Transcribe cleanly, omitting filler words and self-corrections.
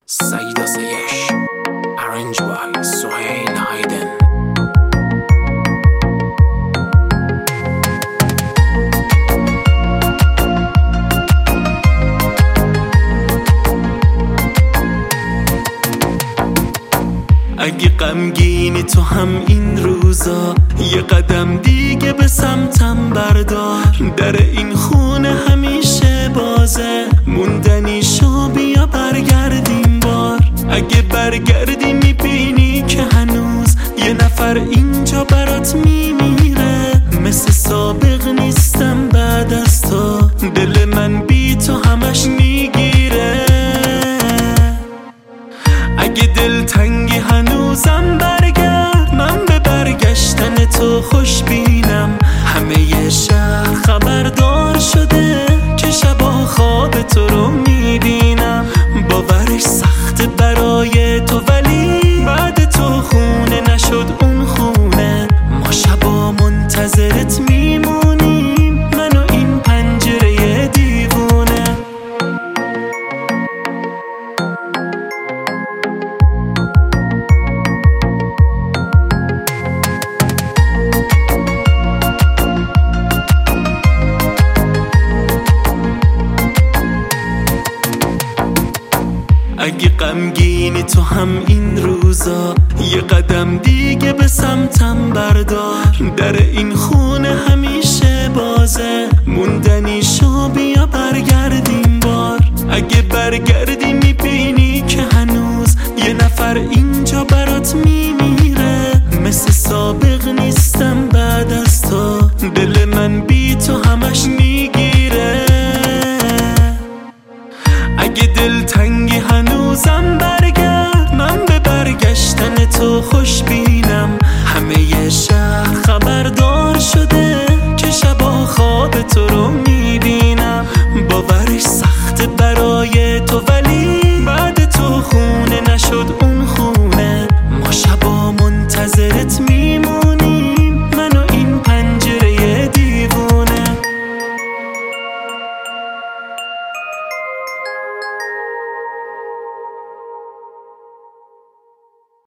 Saida Sayesh, arranged by Suhail Hayden. اگه غمگینی تو هم این روزا، یه قدم دیگه به سمتم بردار. در این خونه همیشه بازه، موندنی شو بیا برگردیم بار. اگه برگردی میبینی که هنوز یه نفر اینجا برات میمیره. مثل سابق نیستم بعد از تو، دل من بی تو همش میگیره. اگه دل تنگی هنوزم برگرد، من به برگشتن تو خوش بینم. همه شهر خبردار شده که شبا خواب تو رو میبینم. باورش سخته برای تو ولی بعد تو خونه نشد اون خونه. ما شبا منتظرت میمونیم، من و این پنجره دیوونه. اگه غمگینی تو هم این روزا، یه قدم دیگه به سمتم بردار. در این خونه همیشه بازه، موندنی شو بیا برگردیم بار. اگه برگردی میبینی که هنوز یه نفر اینجا برات میمیره. مثل سابق نیستم بعد از تو، دل من بی تو همش میگیره. اگه دل تنگی هنوزم برگرد، من به برگشتن تو خوش بینم. همه شهر خبردار شده که شبا خواب تو رو میبینم. باورش سخته برای تو ولی